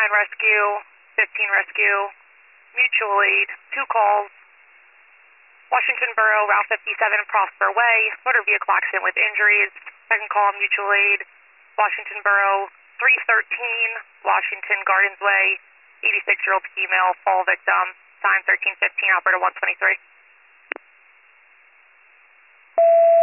Rescue, 15 Rescue, mutual aid, 2 calls. Washington Borough, Route 57, Prosper Way, motor vehicle accident with injuries. Second call, mutual aid, Washington Borough, 313, Washington Gardens Way, 86-year-old female, fall victim, time 13:15, operator 123.